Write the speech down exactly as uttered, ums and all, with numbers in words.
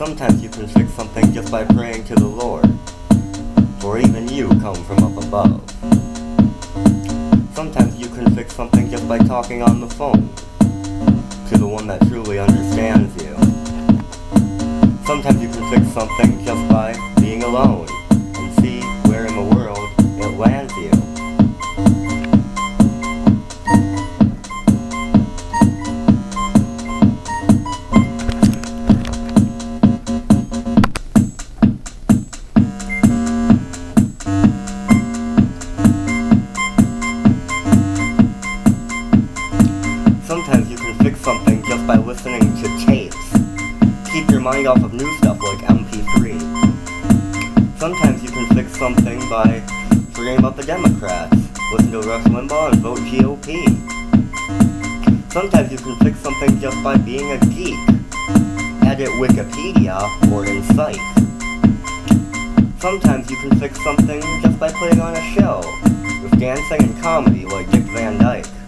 Sometimes you can fix something just by praying to the Lord, for even you come from up above. Sometimes you can fix something just by talking on the phone to the one that truly understands you. Sometimes you can fix something just by being alone and see where in the world it lands you. Sometimes you can fix something just by listening to tapes. Keep your mind off of new stuff like M P three. Sometimes you can fix something by forgetting about the Democrats. Listen to Rush Limbaugh and vote G O P. Sometimes you can fix something just by being a geek. Edit Wikipedia or Incite. Sometimes you can fix something just by putting on a show with dancing and comedy like Dick Van Dyke.